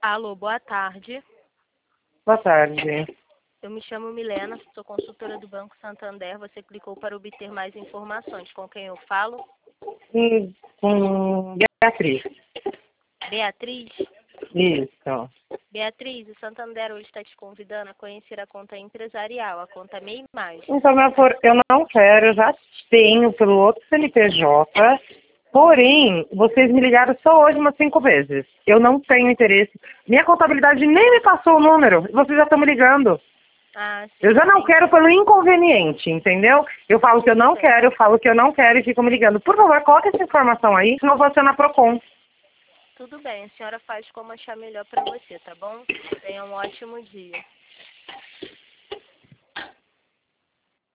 Alô, boa tarde. Boa tarde. Eu me chamo Milena, sou consultora do Banco Santander. Você clicou para obter mais informações. Com quem eu falo? Com Beatriz. Beatriz? Isso. Beatriz, o Santander hoje está te convidando a conhecer a conta empresarial, a conta MEI+. Então, meu amor, eu não quero, eu já tenho pelo outro CNPJ, porém, vocês me ligaram só hoje umas 5 vezes. Eu não tenho interesse. Minha contabilidade nem me passou o número, vocês já estão me ligando. Ah, sim. Eu já não entendi. quero pelo inconveniente, entendeu? Eu falo que eu não quero, eu falo que eu não quero e ficam me ligando. Por favor, coloque essa informação aí, senão eu vou acionar Procon. Tudo bem, a senhora faz como achar melhor para você, tá bom? Tenha um ótimo dia.